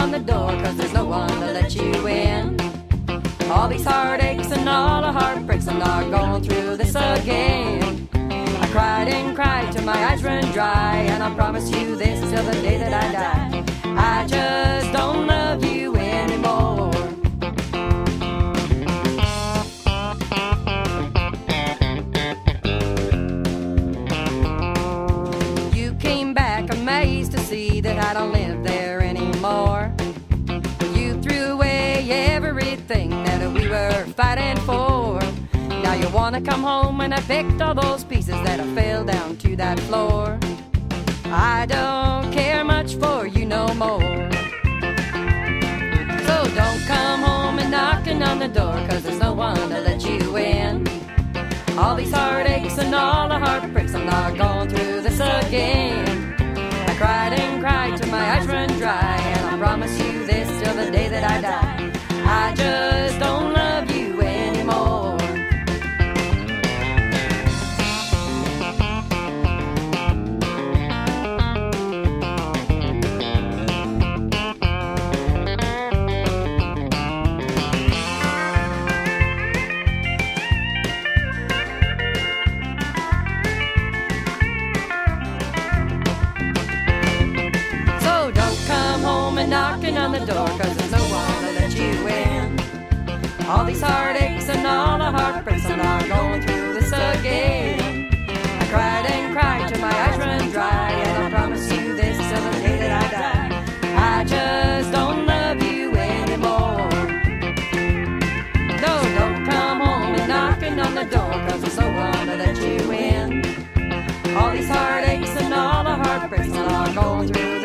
on the door, 'cause there's no one to let you in. All these heartaches and all the heartbreaks, I'm not going through this again. I cried and cried till my eyes run dry, and I promise you this till the day that I die. I just don't love you anymore. You came back amazed to see that I don't live there anymore. You threw away everything that we were fighting for. Now you wanna come home and I picked all those pieces that I fell down to that floor. I don't care much for you no more. So don't come home and knocking on the door, 'cause there's no one to let you in. All these heartaches and all the heartbreaks, I'm not going through this again. I cried and cried till my eyes run dry, and I promise you this till the day that I die. I just don't love you anymore. Knocking on the door, 'cause there's no one to let you in. All these heartaches and all the heartbreaks, I'm not going through this again. I cried and cried till my eyes run dry, and I promise you this till the day that I die. I just don't love you anymore. No, don't come home and knocking on the door, 'cause there's no one to let you in. All these heartaches and all the heartbreaks, I'm not going through